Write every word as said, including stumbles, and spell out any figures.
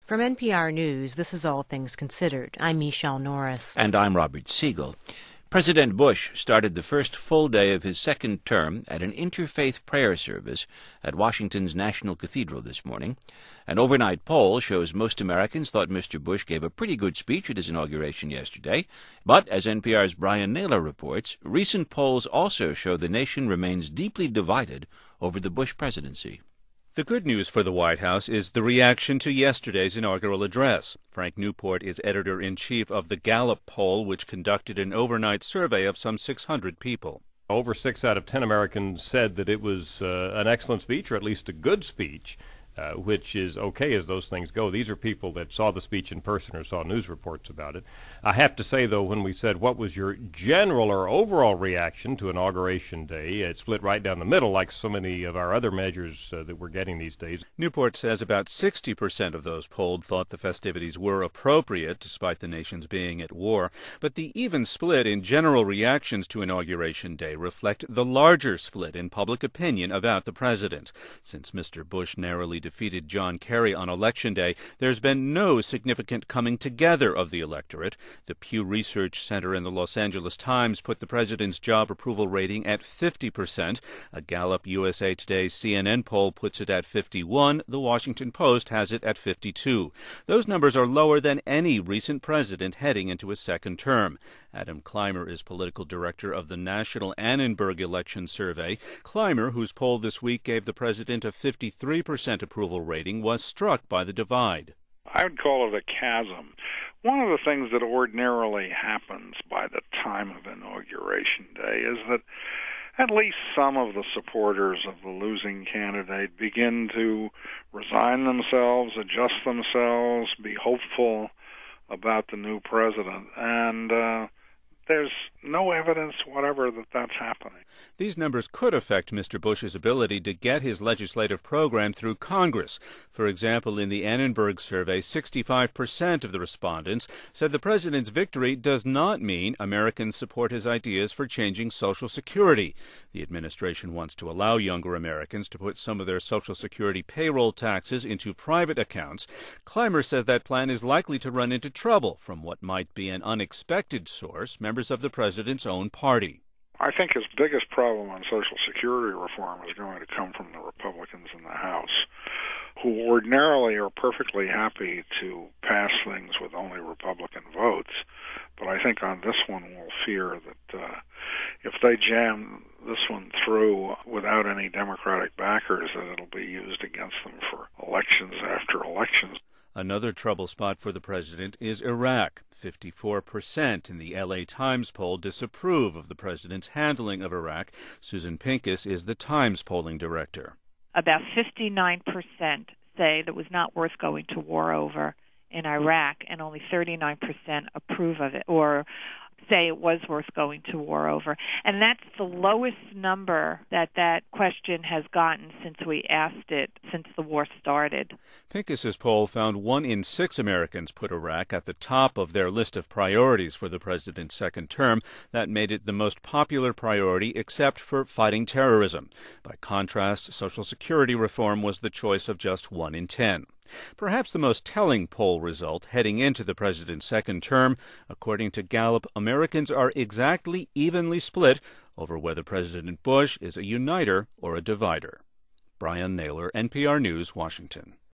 From N P R News, this is All Things Considered. I'm Michelle Norris. And I'm Robert Siegel. President Bush started the first full day of his second term at an interfaith prayer service at Washington's National Cathedral this morning. An overnight poll shows most Americans thought Mister Bush gave a pretty good speech at his inauguration yesterday. But, as N P R's Brian Naylor reports, recent polls also show the nation remains deeply divided over the Bush presidency. The good news for the White House is the reaction to yesterday's inaugural address. Frank Newport is editor-in-chief of the Gallup poll, which conducted an overnight survey of some six hundred people. Over six out of ten Americans said that it was uh, an excellent speech, or at least a good speech, uh, which is okay as those things go. These are people that saw the speech in person or saw news reports about it. I have to say, though, when we said what was your general or overall reaction to Inauguration Day, it split right down the middle like so many of our other measures uh, that we're getting these days. Newport says about sixty percent of those polled thought the festivities were appropriate, despite the nation's being at war. But the even split in general reactions to Inauguration Day reflect the larger split in public opinion about the president. Since Mister Bush narrowly defeated John Kerry on Election Day, there's been no significant coming together of the electorate. The Pew Research Center and the Los Angeles Times put the president's job approval rating at fifty percent. A Gallup U S A Today C N N poll puts it at fifty-one. The Washington Post has it at fifty-two. Those numbers are lower than any recent president heading into his second term. Adam Clymer is political director of the National Annenberg Election Survey. Clymer, whose poll this week gave the president a fifty-three percent approval rating, was struck by the divide. I would call it a chasm. One of the things that ordinarily happens by the time of Inauguration Day is that at least some of the supporters of the losing candidate begin to resign themselves, adjust themselves, be hopeful about the new president. And uh, there's no evidence whatever that that's happening. These numbers could affect Mister Bush's ability to get his legislative program through Congress. For example, in the Annenberg survey, sixty-five percent of the respondents said the president's victory does not mean Americans support his ideas for changing Social Security. The administration wants to allow younger Americans to put some of their Social Security payroll taxes into private accounts. Clymer says that plan is likely to run into trouble from what might be an unexpected source, members of the president's own party. I think his biggest problem on Social Security reform is going to come from the Republicans in the House, who ordinarily are perfectly happy to pass things with only Republican votes. But I think on this one we'll fear that uh, if they jam this one through without any Democratic backers, that it'll be used against them for elections after elections. Another trouble spot for the president is Iraq. fifty-four percent in the L A Times poll disapprove of the president's handling of Iraq. Susan Pincus is the Times polling director. About fifty-nine percent say that it was not worth going to war over in Iraq, and only thirty-nine percent approve of it or say it was worth going to war over. And that's the lowest number that that question has gotten since we asked it, since the war started. Pincus's poll found one in six Americans put Iraq at the top of their list of priorities for the president's second term. That made it the most popular priority except for fighting terrorism. By contrast, Social Security reform was the choice of just one in ten. Perhaps the most telling poll result heading into the president's second term, according to Gallup, Americans are exactly evenly split over whether President Bush is a uniter or a divider. Brian Naylor, N P R News, Washington.